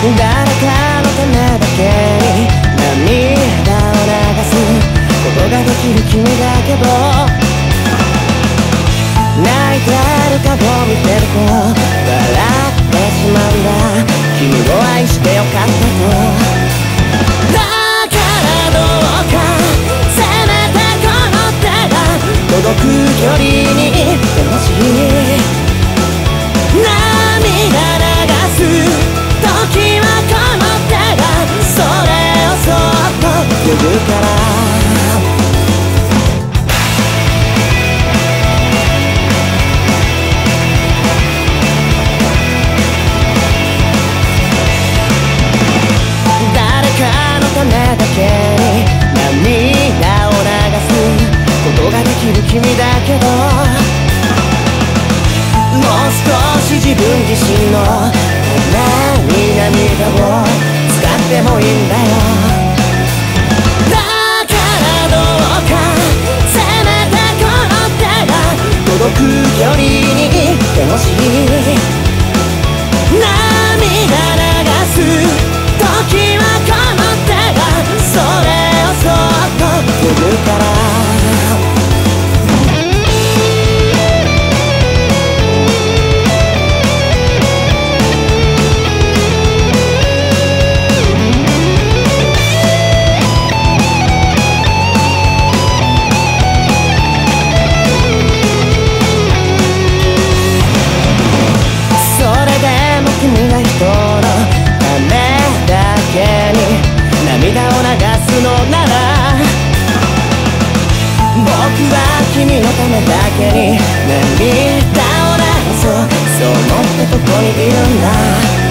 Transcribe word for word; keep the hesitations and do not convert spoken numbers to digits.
誰かのためだけに涙を流すことができる君だけど、泣いてる顔見てると笑ってしまうんだ。君を愛してよかったと。だからどうかせめてこの手が届く距離にいてほしい。涙流す時はこの手がそれをそっと呼ぶから。ためだけに涙を流すことができる君だけど、もう少し自分自身のために涙を使ってもいいんだよ。だからどうかせめてこの手が届く距離にいてほしい。涙流す時はこの手がそれをそっと呼ぶから。それでも君が人のためだけに涙を流すのなら、僕は君のためだけに涙を流そう、そう思ってここにいるんだ。